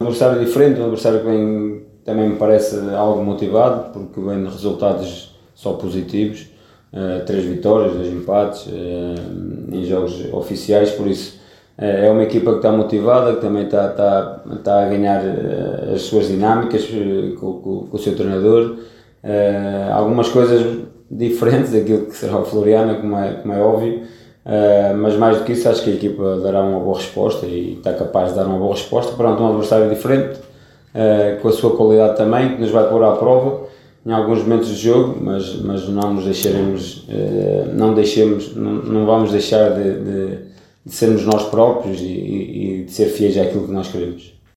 adversário diferente, um adversário que vem, também me parece algo motivado, porque vem de resultados só positivos, 3 vitórias, 2 empates em jogos oficiais, por isso é uma equipa que está motivada, que também está a ganhar as suas dinâmicas com o seu treinador, algumas coisas diferentes daquilo que será o Floriana, como é óbvio, mas mais do que isso acho que a equipa dará uma boa resposta e está capaz de dar uma boa resposta perante um adversário diferente, com a sua qualidade também, que nos vai pôr à prova em alguns momentos do jogo, mas não nos deixaremos, não vamos deixar de sermos nós próprios e de ser fiéis àquilo que nós queremos.